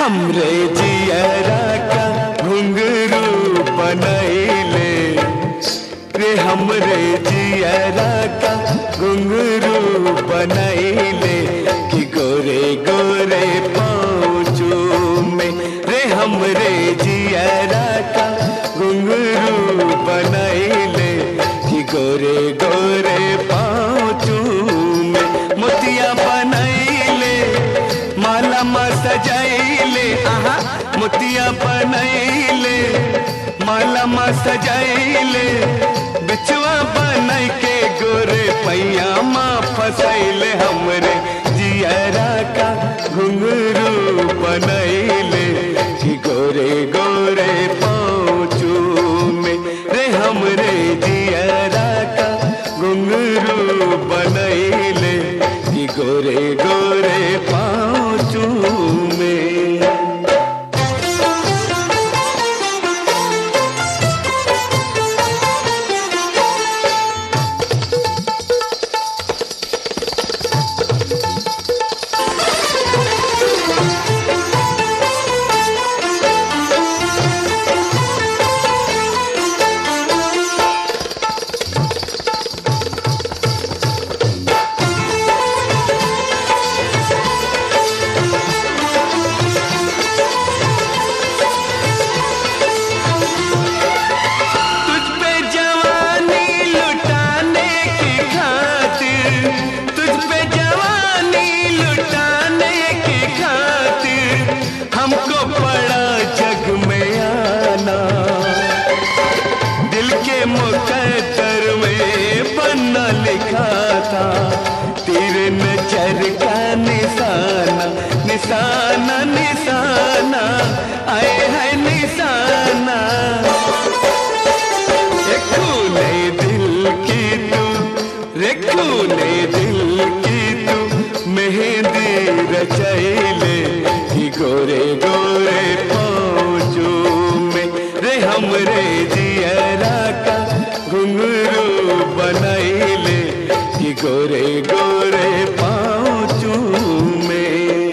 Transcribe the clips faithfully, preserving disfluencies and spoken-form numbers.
हमरे जियरा का घुंघरू बनैले रे, हमरे जियरा का घुंघरू बनैले कि गोरे गोरे पाँचू में रे, हमरे जियरा का घुंघरू बनैले कि गोरे गोरे पाँचू में मोतिया बनैले माला मा सजैले, आहा मोतिया बनैले माला मा सजैले, बिछुआ बनाई के गोरे पैया माँ फसैले, हमरे जियरा का घुंघरू बनैले कि गोरे गोरे पाँचू में रे, हमरे जियरा का घुंघरू बनैले कि गोरे गोरे पाँचू में। हमको पड़ा जग में आना, दिल के मुकद्दर में बनना लिखा था, तेरे नजर का निशाना निशाना निशाना आए है निशाना, एक खूने दिल की तू रे, खूने दिल की तू मेहंदी रचैले कि गोरे गोरे पाँचू में रे, हमरे जियरा का घुंघरू बनैले कि गोरे गोरे पाँचू में।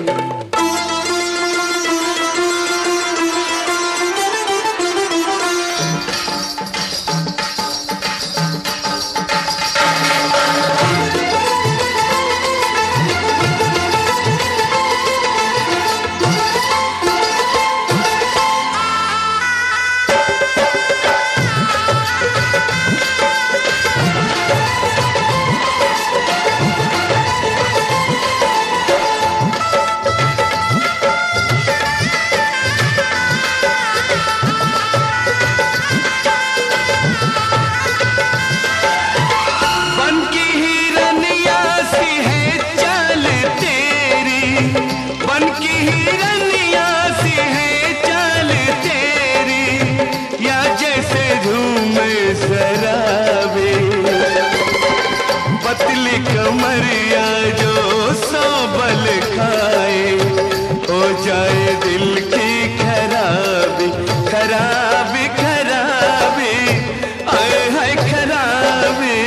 पतली कमरिया जो सोबल खाए, हो जाए दिल की खराबी खराबी खराबी आए है खराबी,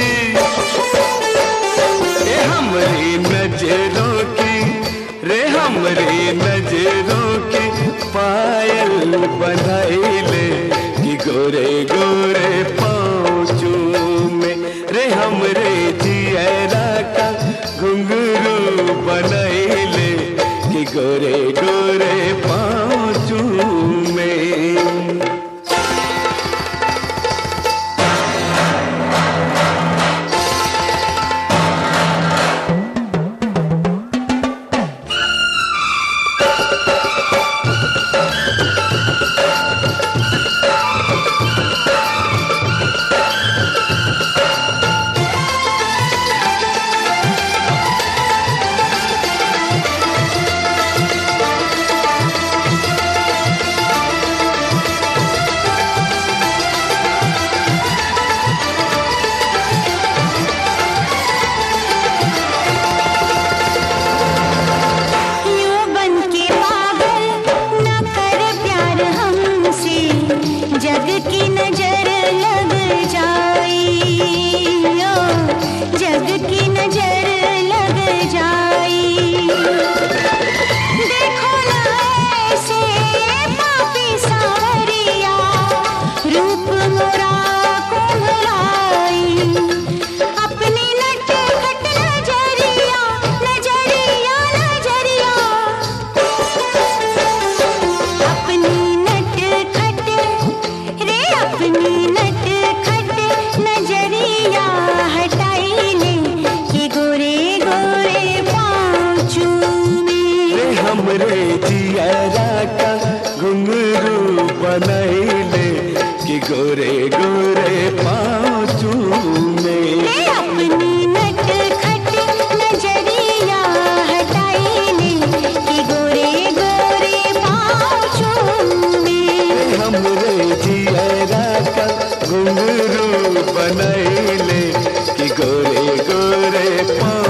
ए हमरी नजरों की रे, हमरी नजरों की पायल बंधाइले कि गोरे गोरे पाँचू में रे, हमरे जियरा का घुंघरू बनैले कि गोरे गोरे पाँचू में। हमरे जियरा का घुंघरू बनैले कि गोरे गोरे पाँव चूमे। अपनी नटखट नजरिया हटाइले कि गोरे गोरे पाँव चूमे। हमरे जियरा का घुंघरू बनैले कि गोरे गोरे पाँव